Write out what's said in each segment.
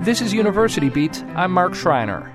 This is University Beat. I'm Mark Schreiner.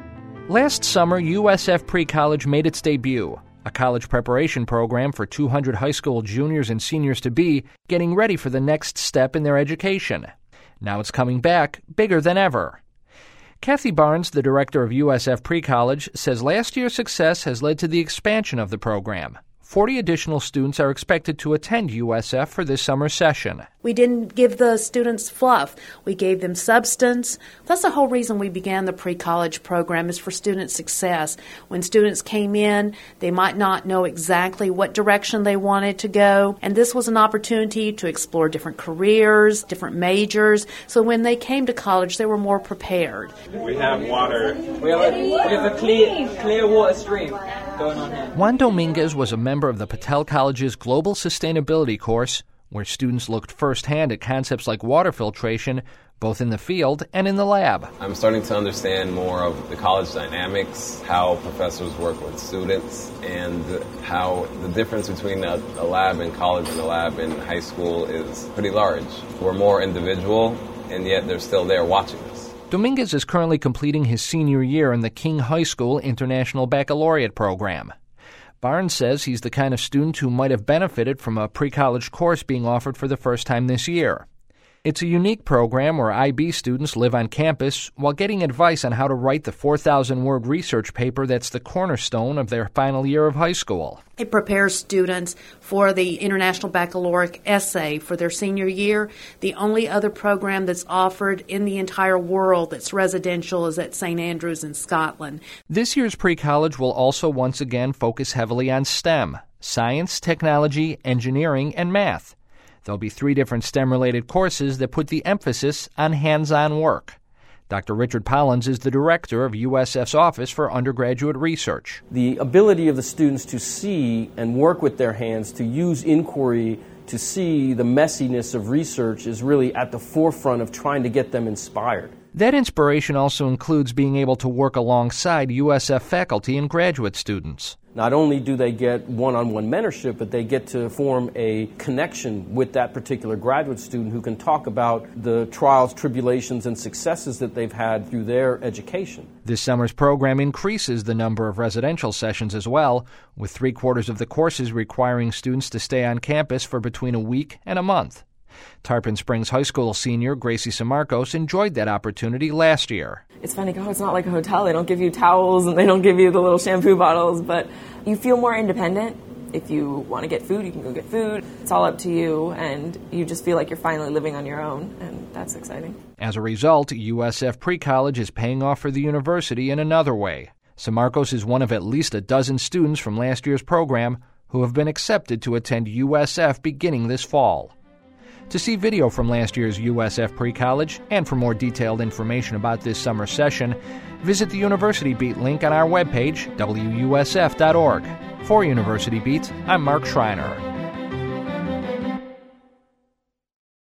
Last summer, USF Pre-College made its debut, a college preparation program for 200 high school juniors and seniors-to-be getting ready for the next step in their education. Now it's coming back, bigger than ever. Kathy Barnes, the director of USF Pre-College, says last year's success has led to the expansion of the program. 40 additional students are expected to attend USF for this summer session. We didn't give the students fluff. We gave them substance. That's the whole reason we began the pre-college program, is for student success. When students came in, they might not know exactly what direction they wanted to go, and this was an opportunity to explore different careers, different majors, so when they came to college, they were more prepared. We have water. We have a clear water stream going on here. Juan Dominguez was a member of the Patel College's Global Sustainability course, where students looked firsthand at concepts like water filtration, both in the field and in the lab. I'm starting to understand more of the college dynamics, how professors work with students, and how the difference between a lab in college and a lab in high school is pretty large. We're more individual, and yet they're still there watching us. Dominguez is currently completing his senior year in the King High School International Baccalaureate program. Barnes says he's the kind of student who might have benefited from a pre-college course being offered for the first time this year. It's a unique program where IB students live on campus while getting advice on how to write the 4,000-word research paper that's the cornerstone of their final year of high school. It prepares students for the International Baccalaureate essay for their senior year. The only other program that's offered in the entire world that's residential is at St. Andrews in Scotland. This year's pre-college will also once again focus heavily on STEM: science, technology, engineering, and math. There'll be 3 different STEM-related courses that put the emphasis on hands-on work. Dr. Richard Pollins is the director of USF's Office for Undergraduate Research. The ability of the students to see and work with their hands, to use inquiry, to see the messiness of research is really at the forefront of trying to get them inspired. That inspiration also includes being able to work alongside USF faculty and graduate students. Not only do they get one-on-one mentorship, but they get to form a connection with that particular graduate student who can talk about the trials, tribulations, and successes that they've had through their education. This summer's program increases the number of residential sessions as well, with 3/4 of the courses requiring students to stay on campus for between a week and a month. Tarpon Springs High School senior Gracie Samarcos enjoyed that opportunity last year. It's funny, it's not like a hotel. They don't give you towels and they don't give you the little shampoo bottles, but you feel more independent. If you want to get food, you can go get food. It's all up to you, and you just feel like you're finally living on your own, and that's exciting. As a result, USF Pre-College is paying off for the university in another way. Samarcos is one of at least a dozen students from last year's program who have been accepted to attend USF beginning this fall. To see video from last year's USF Pre-College and for more detailed information about this summer session, visit the University Beat link on our webpage, wusf.org. For University Beat, I'm Mark Schreiner.